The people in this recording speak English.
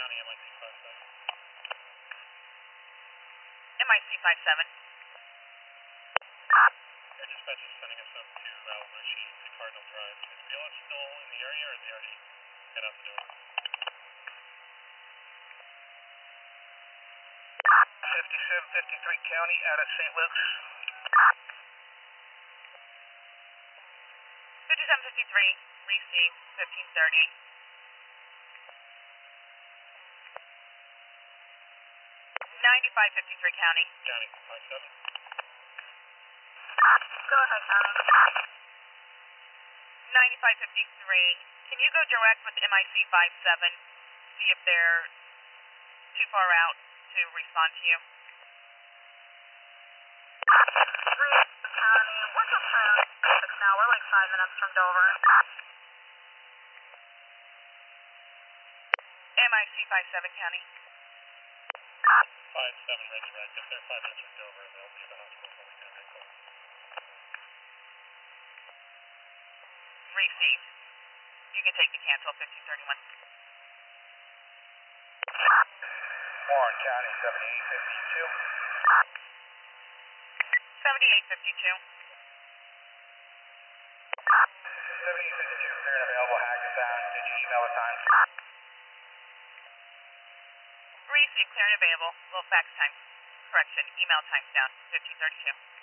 County, MIC 57. MIC 57. Your dispatch is sending us up to Al Rashid to Cardinal Drive. Is Vila still in the area, or is he already head out the door? 5753 County out of St. Luke's. 5753, receive 1530. 9553 County. County 57. Go ahead, County. 9553, can you go direct with MIC 57, see if they're too far out to respond to you? County, what's up traffic now? We're like 5 minutes from Dover. MIC 57 County. 57 resurrect. If they're 5 minutes from Dover, they'll be at the hospital before we can vehicle. Received. You can take the cancel 1531. Warren County 7852. 7852. 7852 clear and available, Hackertown. Did you email the times? Receive, clear and available. Low fax time. Correction, email times down 1532.